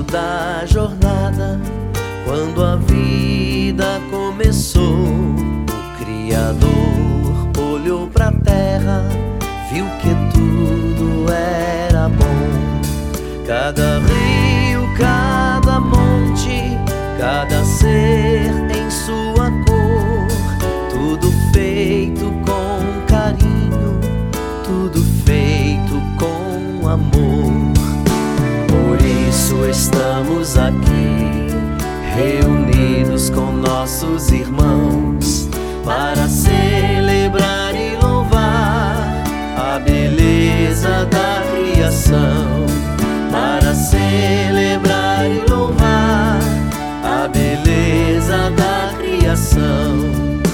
da jornada, quando a vida começou, o Criador olhou pra terra, viu que tudo era bom. Cada rio, cada monte, cada ser em sua cor, tudo feito com carinho, tudo feito com amor. Por isso estamos aqui, reunidos com nossos irmãos, para celebrar e louvar a beleza da criação. Para celebrar e louvar a beleza da criação.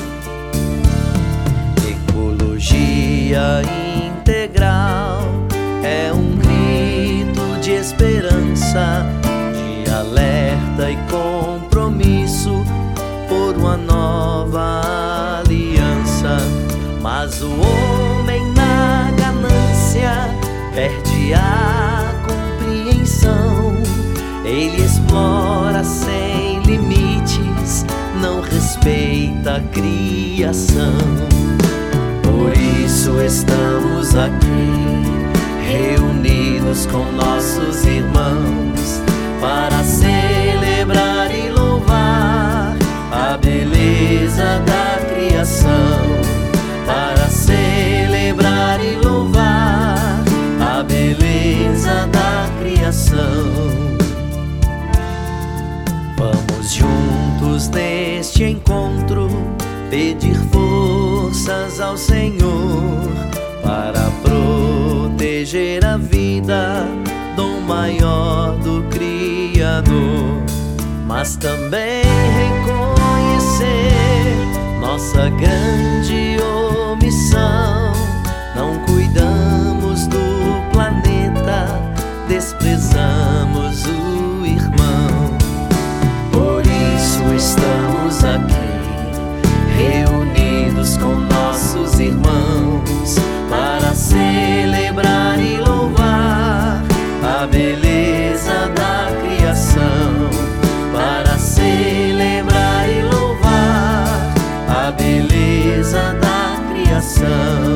Ecologia integral é um grito de esperança, de alerta e compromisso por uma nova aliança. Mas o homem na ganância perde a compreensão. Ele explora sem limites, não respeita a criação. Por isso estamos aqui, reunidos com nossos irmãos, para celebrar e louvar a beleza da criação. Para celebrar e louvar a beleza da criação. Vamos juntos neste encontro pedir forças ao Senhor para proteger a vida, dom maior do Criador, mas também reconhecer nossa grande omissão. Não cuidamos do planeta, desprezamos o irmão. Por isso estamos aqui, reunidos com nossos irmãos, para celebrar e louvar a beleza da criação. Para celebrar e louvar a beleza da criação.